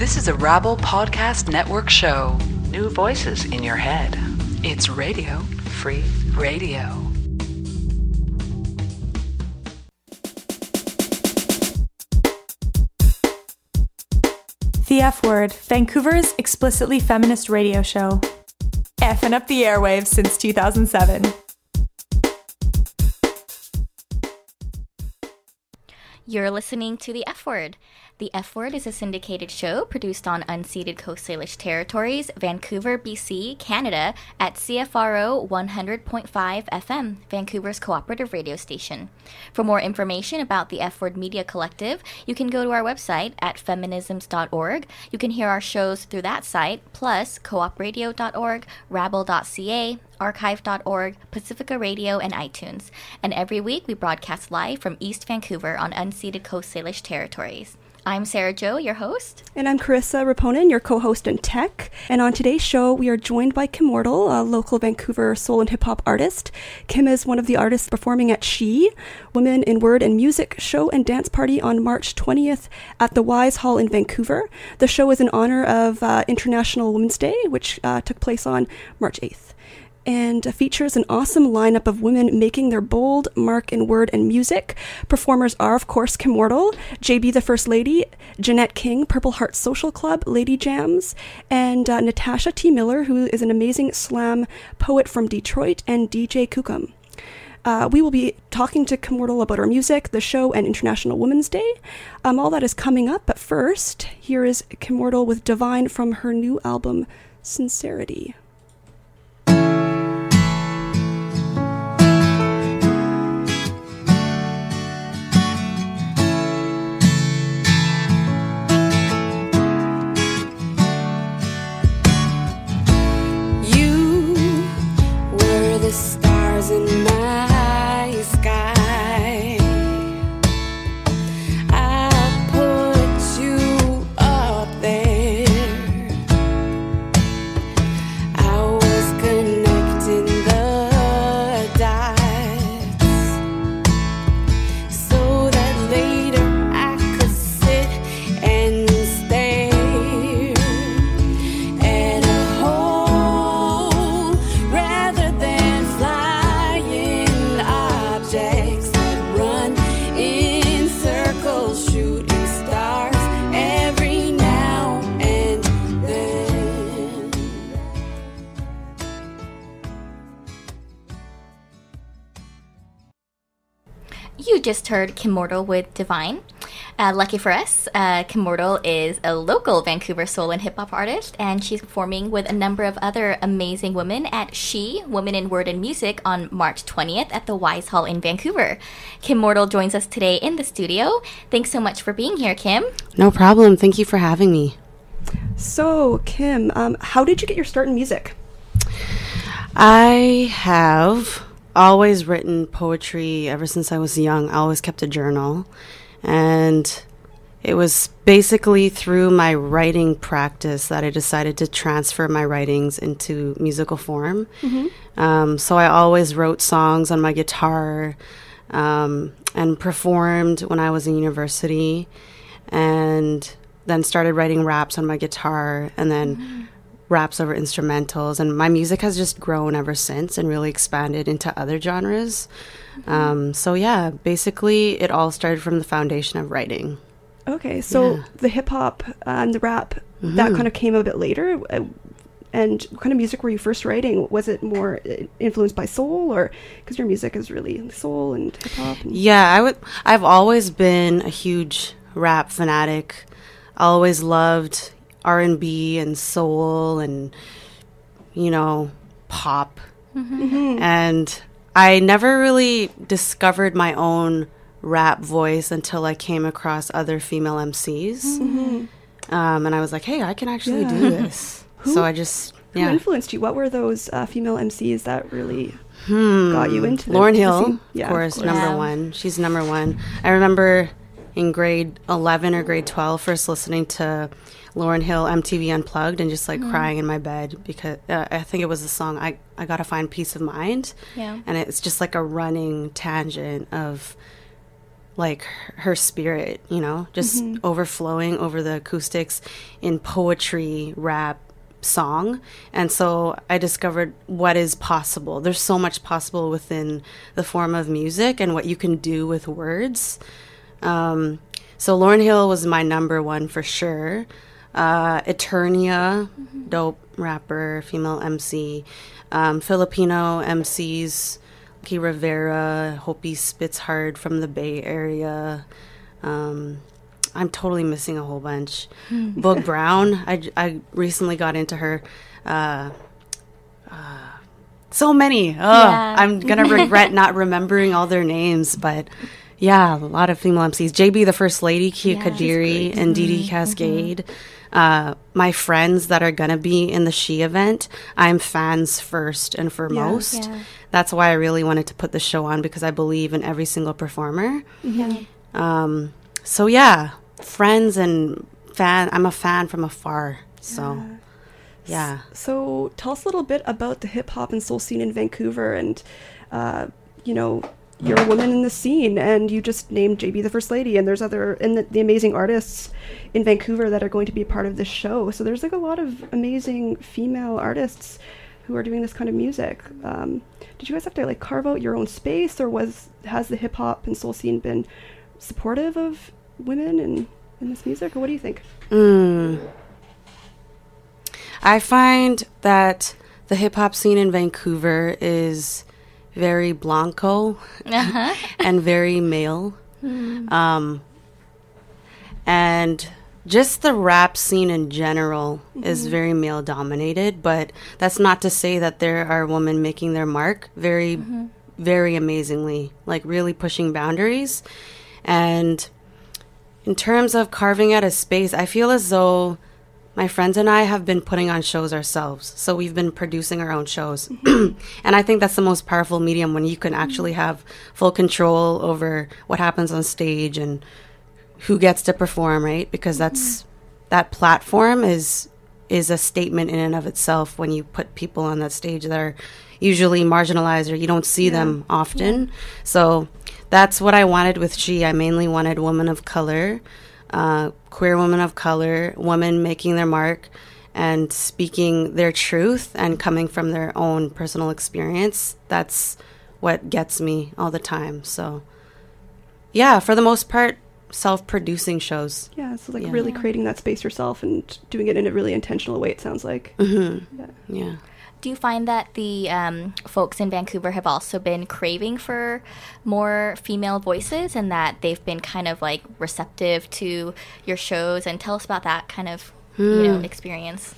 This is a Rabble Podcast Network show. New voices in your head. It's Radio Free Radio. The F Word, Vancouver's explicitly feminist radio show. F'ing up the airwaves since 2007. You're listening to The F Word. The F Word is a syndicated show produced on unceded Coast Salish territories, Vancouver, BC, Canada, at CFRO 100.5 FM, Vancouver's cooperative radio station. For more information about the F Word Media Collective, you can go to our website at feminisms.org. You can hear our shows through that site, plus coopradio.org, rabble.ca, archive.org, Pacifica Radio, and iTunes. And every week we broadcast live from East Vancouver on unceded Coast Salish territories. I'm Sarah Jo, your host. And I'm Carissa Raponen, your co-host and tech. And on today's show, we are joined by Kim Wardle, a local Vancouver soul and hip-hop artist. Kim is one of the artists performing at She, Women in Word and Music show and dance party on March 20th at the Wise Hall in Vancouver. The show is in honor of International Women's Day, which took place on March 8th. And features an awesome lineup of women making their bold mark in word and music. Performers are, of course, Kim Wardle, JB the First Lady, Jeanette King, Purple Heart Social Club, Lady Jams, and Natasha T. Miller, who is an amazing slam poet from Detroit, and DJ Kukum. We will be talking to Kim Wardle about her music, the show, and International Women's Day. All that is coming up, but first, here is Kim Wardle with Divine from her new album, Sincerity. Stars in my sky, I put you up there. I was connecting the dots so that later I could sit and stare at a hole rather than flying objects that run in circles, shooting stars every now and then. You just heard Kim Wardle with Divine. Lucky for us, Kim Wardle is a local Vancouver soul and hip-hop artist, and she's performing with a number of other amazing women at She, Women in Word and Music, on March 20th at the Wise Hall in Vancouver. Kim Wardle joins us today in the studio. Thanks so much for being here, Kim. No problem. Thank you for having me. So, Kim, how did you get your start in music? I have always written poetry ever since I was young. I always kept a journal. And it was basically through my writing practice that I decided to transfer my writings into musical form. Mm-hmm. So I always wrote songs on my guitar and performed when I was in university, and then started writing raps on my guitar, and then raps over instrumentals. And my music has just grown ever since and really expanded into other genres. So yeah, basically it all started from the foundation of writing. Okay, so the hip-hop and the rap, that kind of came a bit later. And what kind of music were you first writing? Was it more influenced by soul, or because your music is really soul and hip-hop? Yeah, I've always been a huge rap fanatic. I always loved R&B and soul and, pop. And I never really discovered my own rap voice until I came across other female MCs. And I was like, hey, I can actually do this. So I just, Who influenced you? What were those female MCs that really got you into Lauryn Hill, of course, number one. She's number one. I remember in grade 11 or grade 12 first listening to Lauryn Hill MTV Unplugged and just crying in my bed because I think it was the song I Gotta Find Peace of Mind. Yeah. And it's just like a running tangent of like her spirit, you know, just overflowing over the acoustics in poetry, rap, song. And so I discovered what is possible. There's so much possible within the form of music and what you can do with words. So Lauryn Hill was my number one for sure. Eternia, dope rapper, female MC. Filipino MCs, Key Rivera, Hopi Spits Hard from the Bay Area. I'm totally missing a whole bunch. Boog Brown, I recently got into her. So many. I'm going to regret not remembering all their names, but yeah, a lot of female MCs. JB the First Lady, Kia Kadiri, and Dee Dee Cascade. My friends that are going to be in the She event, I'm fans first and foremost. Yeah. That's why I really wanted to put the show on, because I believe in every single performer. So yeah, friends and fan. I'm a fan from afar. So yeah. So tell us a little bit about the hip hop and soul scene in Vancouver, and you know, you're a woman in the scene, and you just named JB the First Lady, and there's other the amazing artists in Vancouver that are going to be part of this show. So there's like a lot of amazing female artists who are doing this kind of music. Did you guys have to like carve out your own space, or has the hip hop and soul scene been supportive of women in this music, or what do you think? I find that the hip hop scene in Vancouver is very blanco and very male. And just the rap scene in general is very male dominated, but that's not to say that there are women making their mark very, very amazingly, like really pushing boundaries. And in terms of carving out a space, I feel as though my friends and I have been putting on shows ourselves. So we've been producing our own shows. And I think that's the most powerful medium, when you can actually have full control over what happens on stage and who gets to perform, right? Because that platform is a statement in and of itself when you put people on that stage that are usually marginalized, or you don't see them often. So that's what I wanted with She. I mainly wanted women of color, queer women of color, women making their mark and speaking their truth and coming from their own personal experience. That's what gets me all the time. So yeah, for the most part, self-producing shows. Yeah, so like really creating that space yourself and doing it in a really intentional way, it sounds like. Yeah. Do you find that the folks in Vancouver have also been craving for more female voices, and that they've been kind of like receptive to your shows? And tell us about that kind of experience.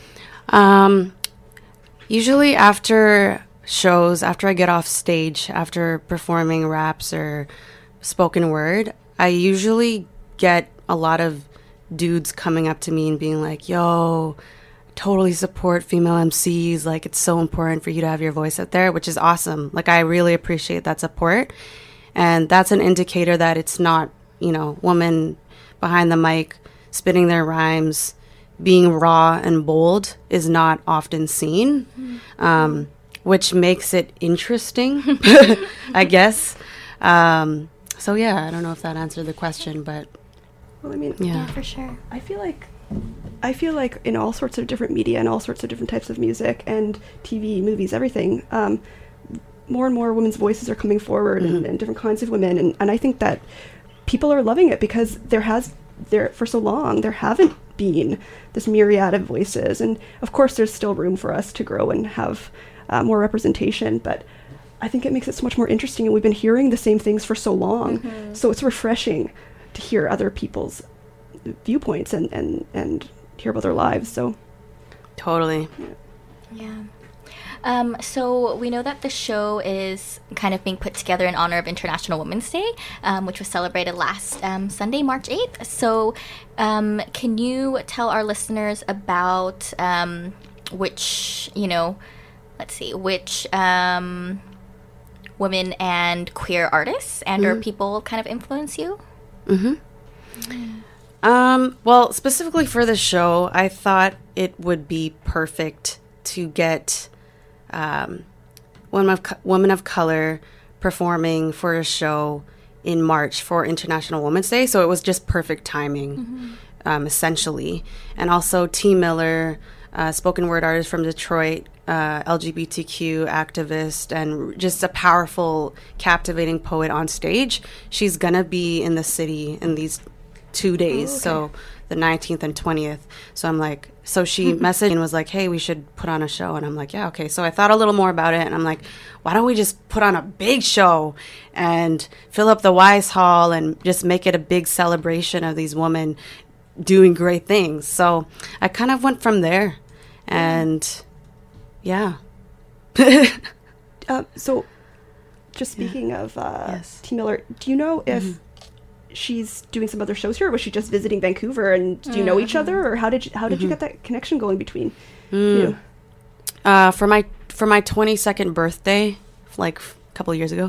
Usually after shows, after I get off stage, after performing raps or spoken word, I usually get a lot of dudes coming up to me and being like, yo, totally support female MCs. Like, it's so important for you to have your voice out there, which is awesome. Like, I really appreciate that support. And that's an indicator that it's not, women behind the mic spitting their rhymes, being raw and bold is not often seen, which makes it interesting, I guess. So yeah, I don't know if that answered the question, but well, I mean, yeah, for sure. I feel like in all sorts of different media and all sorts of different types of music and TV, movies, everything, more and more women's voices are coming forward, and different kinds of women, and I think that people are loving it, because for so long there haven't been this myriad of voices, and of course there's still room for us to grow and have more representation, but I think it makes it so much more interesting, and we've been hearing the same things for so long, so it's refreshing to hear other people's viewpoints and hear about their lives. So totally. Yeah. So we know that the show is kind of being put together in honor of International Women's Day, which was celebrated last Sunday, March 8th. So can you tell our listeners about which women and queer artists and or people kind of influence you? Well, specifically for the show, I thought it would be perfect to get women of color performing for a show in March for International Women's Day. So it was just perfect timing, essentially. And also T. Miller, spoken word artist from Detroit, LGBTQ activist, and just a powerful, captivating poet on stage. She's going to be in the city in these 2 days. So the 19th and 20th. So I'm like, so she messaged and was like, hey, we should put on a show. And I'm like, yeah, okay. So I thought a little more about it. And I'm like, why don't we just put on a big show and fill up the Wise Hall and just make it a big celebration of these women doing great things. So I kind of went from there. And yeah. So just speaking of Yes. T. Miller, do you know if she's doing some other shows here, or was she just visiting Vancouver, and do you know each other, or how did you get that connection going between you? For my 22nd birthday, like a couple of years ago,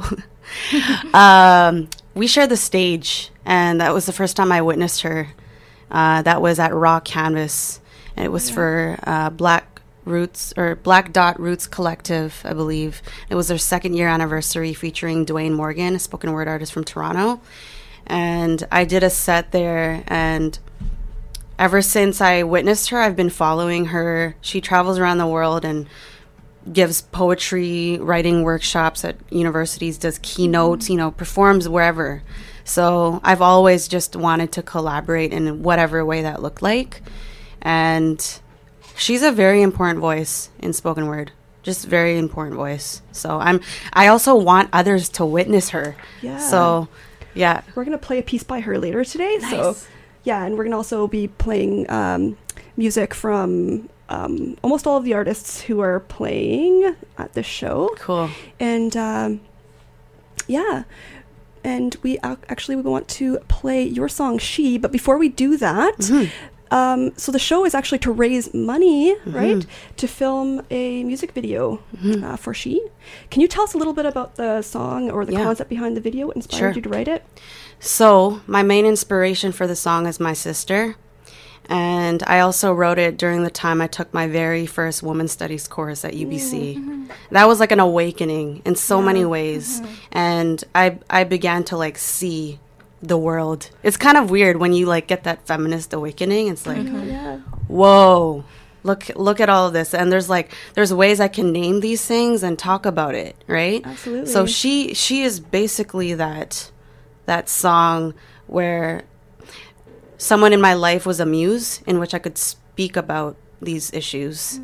we shared the stage, and that was the first time I witnessed her. That was at Raw Canvas, and it was for Black Roots, or Black Dot Roots Collective, I believe. It was their 2nd year anniversary, featuring Dwayne Morgan, a spoken word artist from Toronto. And I did a set there, and ever since I witnessed her, I've been following her. She travels around the world and gives poetry writing workshops at universities, does keynotes, performs wherever. So I've always just wanted to collaborate in whatever way that looked like. And she's a very important voice in spoken word. Just very important voice. So I also want others to witness her. Yeah. So yeah. We're going to play a piece by her later today. Nice. So, yeah, and we're going to also be playing music from almost all of the artists who are playing at the show. Cool. And, yeah, and we actually want to play your song, She. But before we do that, so the show is actually to raise money, right, to film a music video for She. Can you tell us a little bit about the song or the concept behind the video? What inspired you to write it? So my main inspiration for the song is my sister. And I also wrote it during the time I took my very first women's studies course at UBC. That was like an awakening in so many ways. And I began to like see the world. It's kind of weird when you like get that feminist awakening. It's like, whoa, look at all of this. And there's ways I can name these things and talk about it, right? Absolutely. So she is basically that song where someone in my life was a muse in which I could speak about these issues.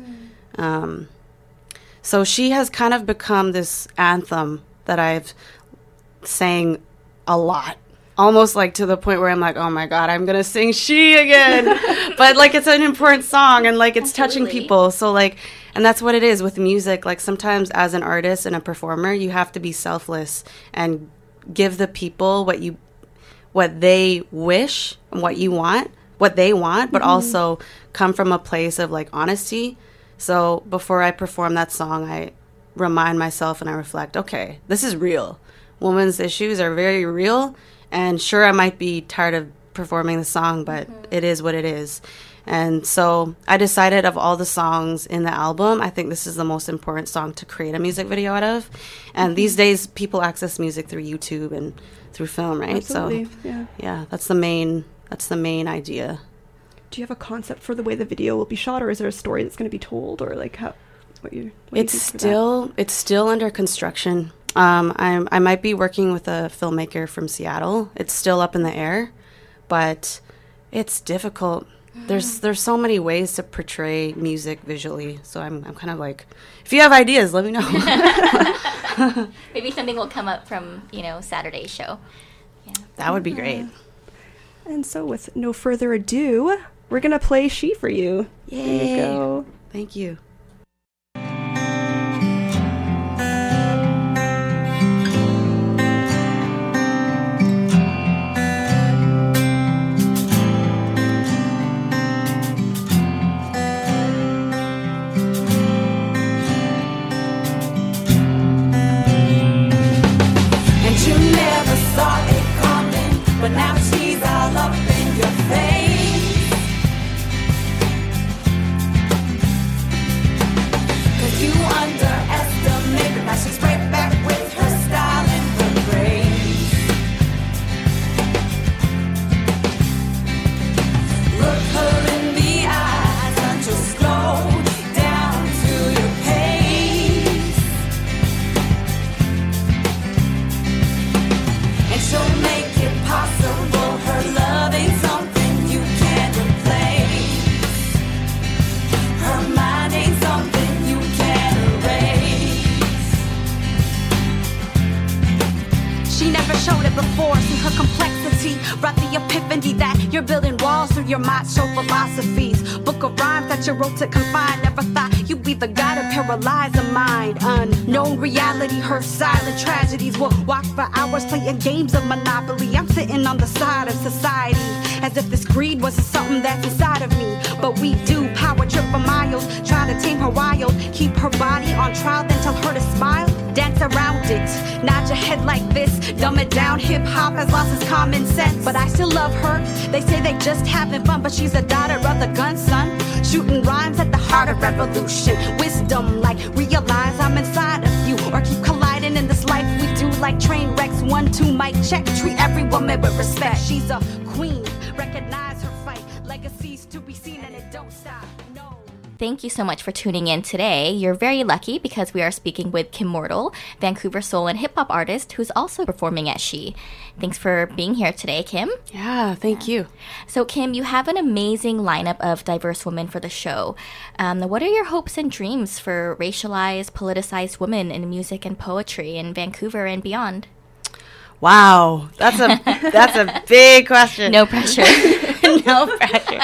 So she has kind of become this anthem that I've sang a lot. Almost like to the point where I'm like, oh my God, I'm going to sing She again. But like, it's an important song and like, it's touching people. So like, and that's what it is with music. Like sometimes as an artist and a performer, you have to be selfless and give the people what they wish and what they want, but also come from a place of like honesty. So before I perform that song, I remind myself and I reflect, okay, this is real. Women's issues are very real. And sure, I might be tired of performing the song, but it is what it is. And so I decided of all the songs in the album, I think this is the most important song to create a music video out of. And these days, people access music through YouTube and through film, right? Absolutely. So yeah, that's the main idea. Do you have a concept for the way the video will be shot, or is there a story that's going to be told, or like how? It's still under construction. I might be working with a filmmaker from Seattle. It's still up in the air, but it's difficult. There's so many ways to portray music visually. So I'm kind of like, if you have ideas, let me know. Maybe something will come up from, Saturday's show. Yeah. That would be great. And so with no further ado, we're going to play She for you. Yay. There you go. Thank you. But now she's all up in your face. You're building walls through your macho philosophies. Book of rhymes that you wrote to confine. Never thought you'd be the guy to paralyze a mind. Unknown reality, her silent tragedies. We'll walk for hours playing games of Monopoly. I'm sitting on the side of society, as if this greed wasn't something that's inside of me. But we do power trip for miles, try to tame her wild, keep her body on trial, then tell her to smile. Dance around it, nod your head like this, dumb it down. Hip-hop has lost its common sense, but I still love her. They say they just having fun, but she's a daughter of the gun, son. Shooting rhymes at the heart of revolution. Wisdom like realize I'm inside of you, or keep colliding in this life we do like train wrecks. 1, 2, mic check, treat every woman with respect. She's a queen, recognize her fight. Legacies to be seen and it don't stop, no. Thank you so much for tuning in today. You're very lucky because we are speaking with Kim Mortal, Vancouver soul and hip-hop artist who's also performing at She. Thanks for being here today, Kim. Yeah, thank you. So, Kim, you have an amazing lineup of diverse women for the show. What are your hopes and dreams for racialized, politicized women in music and poetry in Vancouver and beyond? Wow, that's a big question. No pressure. No pressure.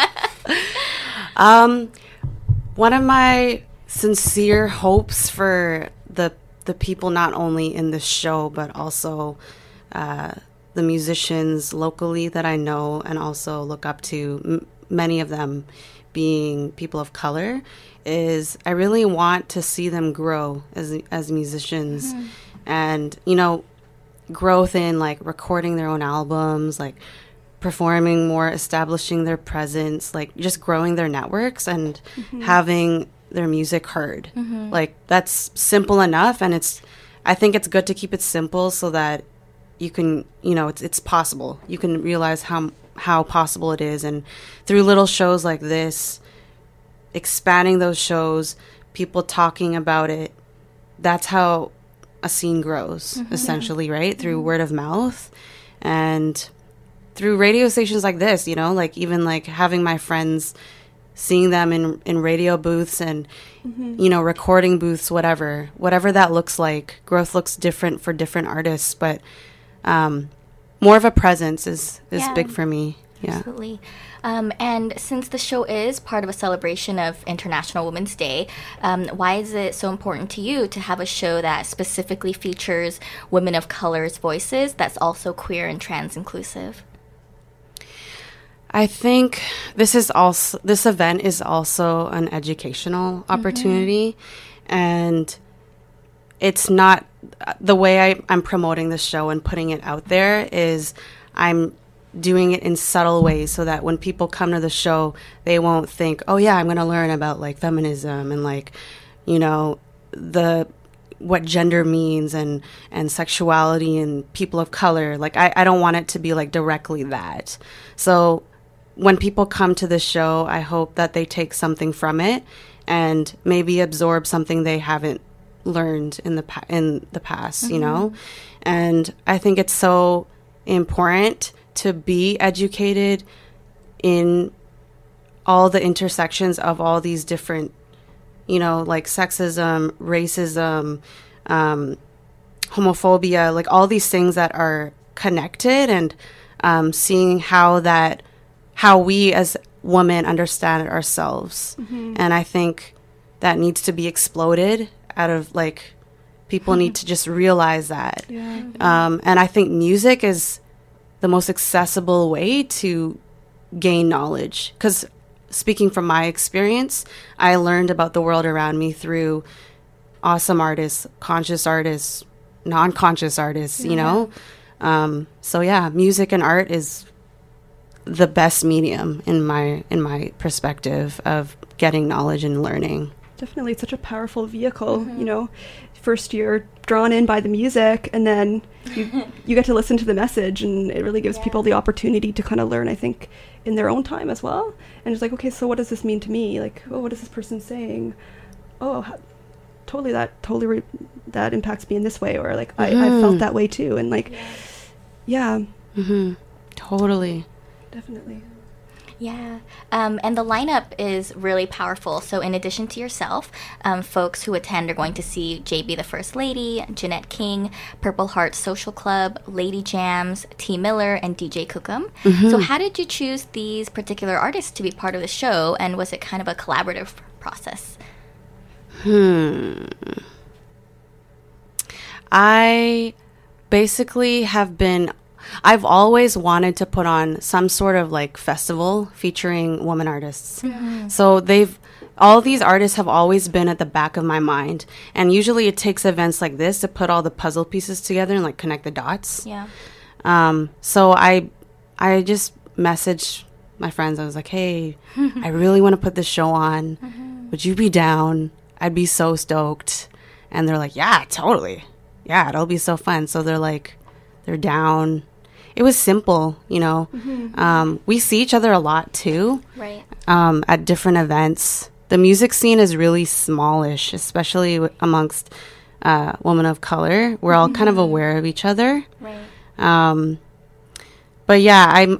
One of my sincere hopes for the people not only in the show but also the musicians locally that I know and also look up to, many of them being people of color, is I really want to see them grow as musicians. Mm-hmm. And, you know, growth in like recording their own albums, like performing more, establishing their presence, like just growing their networks and having their music heard. Like that's simple enough, and I think it's good to keep it simple so that you can, you know, it's possible. You can realize how possible it is, and through little shows like this, expanding those shows, people talking about it, that's how a scene grows, essentially, right? Through word of mouth and through radio stations like this, you know, like even like having my friends, seeing them in radio booths and, you know, recording booths, whatever that looks like. Growth looks different for different artists, but more of a presence is big for me. Yeah. Absolutely. And since the show is part of a celebration of International Women's Day, why is it so important to you to have a show that specifically features women of color's voices that's also queer and trans inclusive? I think this event is also an educational opportunity, and it's not the way I'm promoting the show and putting it out there is I'm doing it in subtle ways so that when people come to the show, they won't think, oh yeah, I'm going to learn about like feminism and like, you know, what gender means and sexuality and people of color. Like I don't want it to be like directly that. So when people come to the show, I hope that they take something from it and maybe absorb something they haven't learned in the past, you know? And I think it's so important to be educated in all the intersections of all these different, you know, like sexism, racism, homophobia, like all these things that are connected, and seeing how we as women understand ourselves. And I think that needs to be exploded out of like, people need to just realize that. And I think music is the most accessible way to gain knowledge. Because speaking from my experience, I learned about the world around me through awesome artists, conscious artists, non-conscious artists, you know? So yeah, music and art is the best medium in my perspective of getting knowledge and learning. Definitely, it's such a powerful vehicle, you know. First you're drawn in by the music, and then you get to listen to the message, and it really gives people the opportunity to kind of learn, I think, in their own time as well. And it's like, okay, so what does this mean to me? Like, oh, what is this person saying? Oh, that impacts me in this way, or like I felt that way too, and like, yeah. Totally. Definitely. Yeah, and the lineup is really powerful. So in addition to yourself, folks who attend are going to see JB the First Lady, Jeanette King, Purple Heart Social Club, Lady Jams, T. Miller, and DJ Cookham. So how did you choose these particular artists to be part of the show, and was it kind of a collaborative process? I basically I've always wanted to put on some sort of like festival featuring women artists. So all these artists have always been at the back of my mind. And usually it takes events like this to put all the puzzle pieces together and like connect the dots. Yeah. So I just messaged my friends. I was like, hey, I really want to put this show on. Would you be down? I'd be so stoked. And they're like, yeah, totally. Yeah, it'll be so fun. So they're down. It was simple, you know. We see each other a lot too. Right. At different events. The music scene is really smallish, especially amongst women of color. We're all kind of aware of each other. Right. But yeah,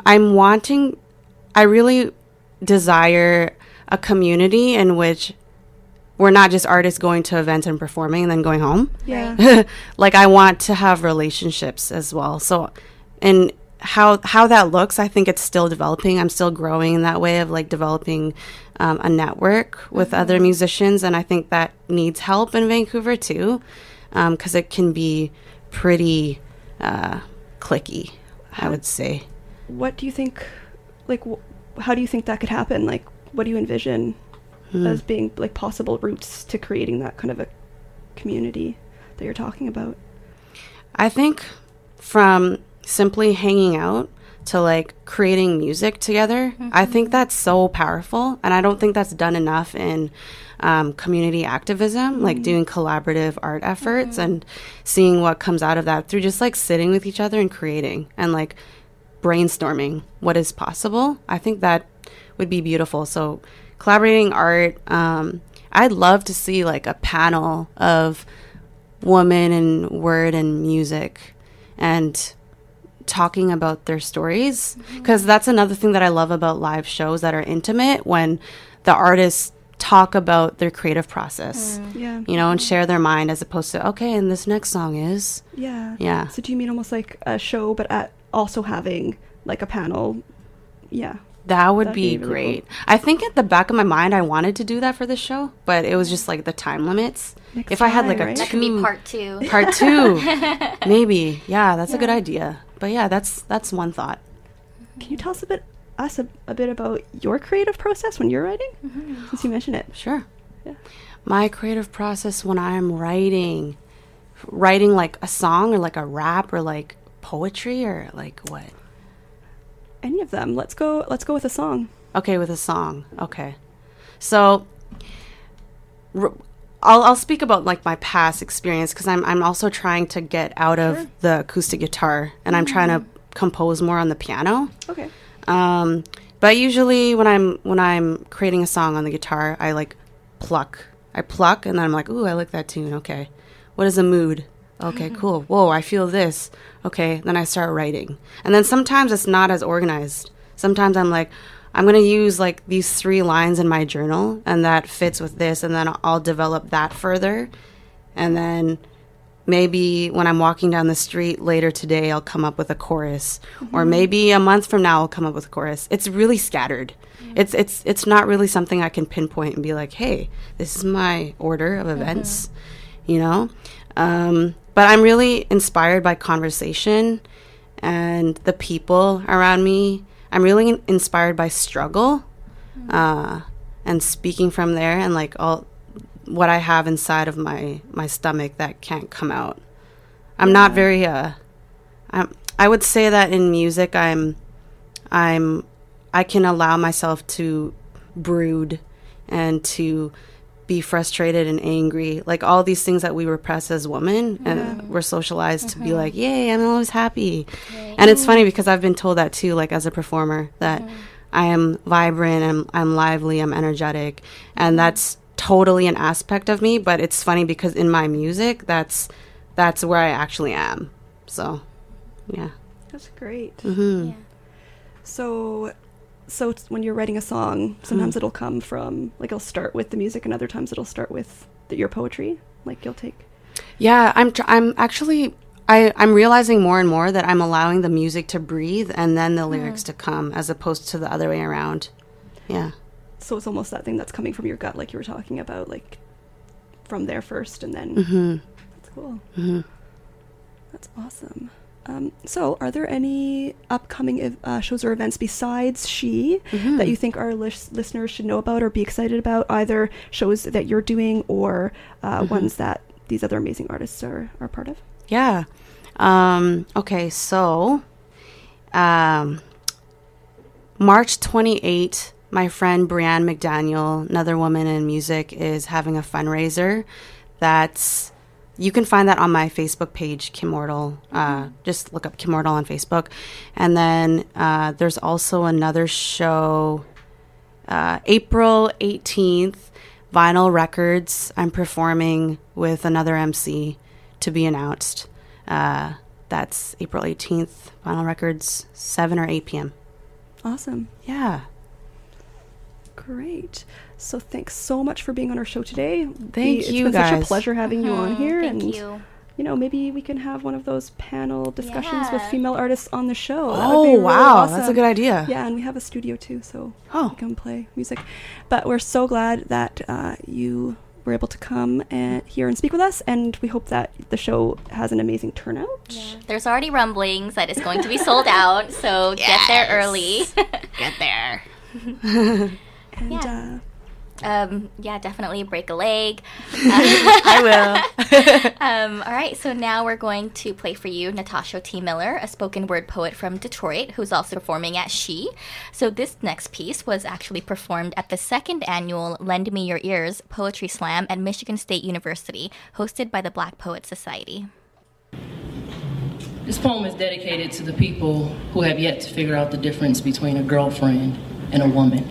I really desire a community in which we're not just artists going to events and performing and then going home. Yeah. Like I want to have relationships as well. So, and how that looks, I think it's still developing. I'm still growing in that way of like developing a network with other musicians. And I think that needs help in Vancouver too, because it can be pretty cliquey, I would say. What do you think, like, how do you think that could happen? Like, what do you envision as being like possible routes to creating that kind of a community that you're talking about? I think from simply hanging out to like creating music together, I think that's so powerful. And I don't think that's done enough in community activism, like doing collaborative art efforts and seeing what comes out of that through just like sitting with each other and creating and like brainstorming what is possible. I think that would be beautiful. So collaborating art, I'd love to see like a panel of women in word and music and talking about their stories, because that's another thing that I love about live shows that are intimate, when the artists talk about their creative process, you know, and share their mind, as opposed to, okay, and this next song is. Yeah. So do you mean almost like a show, but also having like a panel? Yeah. That would be really great. Cool. I think at the back of my mind, I wanted to do that for the show, but it was just like the time limits. If I had like that could be part two. Part two, maybe. Yeah, that's a good idea. But yeah, that's one thought. Can you tell us a bit about your creative process when you're writing? Since you mentioned it. Sure. Yeah. My creative process when I'm writing like a song or like a rap or like poetry or like what? Any of them. Let's go with a song. Okay, with a song. Okay. So I'll speak about like my past experience, because I'm also trying to get out of the acoustic guitar, and I'm trying to compose more on the piano. Okay. But usually when I'm creating a song on the guitar, I like pluck. I pluck, and then I'm like, ooh, I like that tune. Okay. What is the mood? Okay, cool. Whoa, I feel this. Okay, then I start writing. And then sometimes it's not as organized. Sometimes I'm like, I'm going to use like these 3 lines in my journal, and that fits with this, and then I'll develop that further. And then maybe when I'm walking down the street later today, I'll come up with a chorus. Or maybe a month from now, I'll come up with a chorus. It's really scattered. It's not really something I can pinpoint and be like, hey, this is my order of events, you know? But I'm really inspired by conversation and the people around me. I'm really inspired by struggle, and speaking from there, and like all what I have inside of my stomach that can't come out. I'm not very, I would say that in music, I can allow myself to brood and to be frustrated and angry, like all these things that we repress as women, and we're socialized to be like, yay, I'm always happy. And it's funny because I've been told that too, like as a performer, that I am vibrant, I'm lively, I'm energetic, and that's totally an aspect of me. But it's funny because in my music, that's where I actually am. So yeah, that's great. Yeah. So So when you're writing a song, sometimes it'll come from, like, it'll start with the music, and other times it'll start with your poetry. Like, you'll take. Yeah, I'm realizing more and more that I'm allowing the music to breathe and then the lyrics to come, as opposed to the other way around. Yeah. So it's almost that thing that's coming from your gut, like you were talking about, like from there first, and then. That's cool. That's awesome. So are there any upcoming shows or events besides She that you think our listeners should know about or be excited about, either shows that you're doing or ones that these other amazing artists are part of? Yeah. Okay, so March 28th, my friend Brianne McDaniel, another woman in music, is having a fundraiser. You can find that on my Facebook page, Kimmortal. Just look up Kimmortal on Facebook. And then there's also another show, April 18th, Vinyl Records. I'm performing with another MC to be announced. That's April 18th, Vinyl Records, 7 or 8 p.m. Awesome. Yeah. Great. So thanks so much for being on our show today. Thank you, It's been guys. such a pleasure having you on here. Thank and you. You know, maybe we can have one of those panel discussions with Yeah. female artists on the show. That Oh, would be really wow. awesome. That's a good idea. Yeah, and we have a studio too, so Oh. we can play music. But we're so glad that you were able to come here and speak with us, and we hope that the show has an amazing turnout. Yeah. There's already rumblings that it's going to be sold out, so get there early. Get there. And Definitely break a leg. I will. All right, so now we're going to play for you Natasha T. Miller, a spoken word poet from Detroit, who's also performing at She. So this next piece was actually performed at the 2nd annual Lend Me Your Ears Poetry Slam at Michigan State University, hosted by the Black Poets Society. This poem is dedicated to the people who have yet to figure out the difference between a girlfriend and a woman.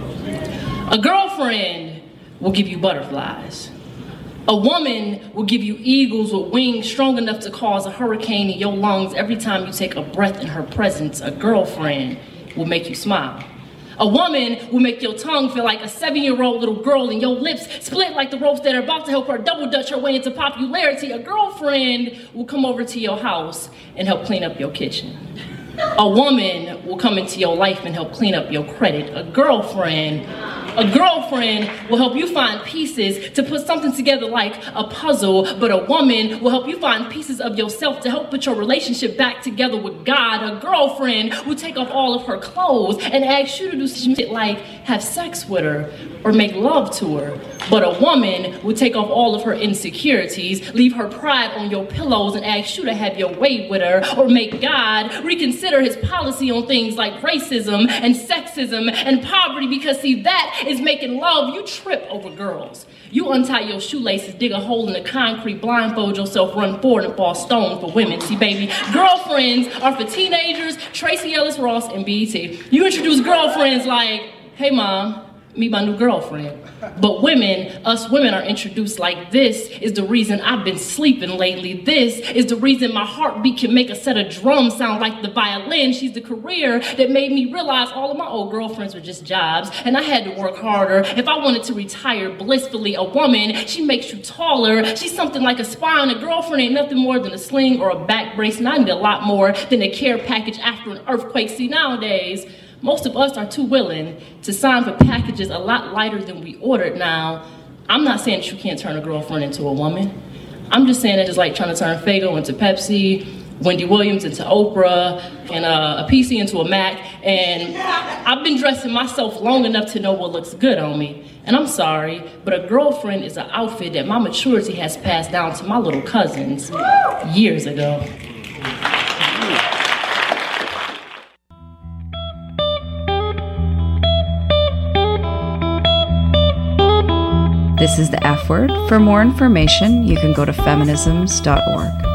A girlfriend will give you butterflies. A woman will give you eagles with wings strong enough to cause a hurricane in your lungs every time you take a breath in her presence. A girlfriend will make you smile. A woman will make your tongue feel like a 7-year-old little girl and your lips split like the ropes that are about to help her double dutch her way into popularity. A girlfriend will come over to your house and help clean up your kitchen. A woman will come into your life and help clean up your credit. A girlfriend will help you find pieces to put something together like a puzzle, but a woman will help you find pieces of yourself to help put your relationship back together with God. A girlfriend will take off all of her clothes and ask you to do shit like have sex with her or make love to her. But a woman will take off all of her insecurities, leave her pride on your pillows and ask you to have your way with her, or make God reconsider his policy on things like racism and sexism and poverty, because see, that is making love. You trip over girls. You untie your shoelaces, dig a hole in the concrete, blindfold yourself, run forward and fall stone for women. See, baby, girlfriends are for teenagers, Tracy Ellis Ross and BET. You introduce girlfriends like, hey mom, meet my new girlfriend. But us women are introduced like, this is the reason I've been sleeping lately. This is the reason my heartbeat can make a set of drums sound like the violin. She's the career that made me realize all of my old girlfriends were just jobs, and I had to work harder if I wanted to retire blissfully. A woman, she makes you taller. She's something like a spine. A girlfriend ain't nothing more than a sling or a back brace, and I need a lot more than a care package after an earthquake. See, nowadays, most of us are too willing to sign for packages a lot lighter than we ordered. Now, I'm not saying that you can't turn a girlfriend into a woman. I'm just saying that it's like trying to turn Faygo into Pepsi, Wendy Williams into Oprah, and a PC into a Mac. And I've been dressing myself long enough to know what looks good on me. And I'm sorry, but a girlfriend is an outfit that my maturity has passed down to my little cousins years ago. This is the F Word. For more information, you can go to feminisms.org.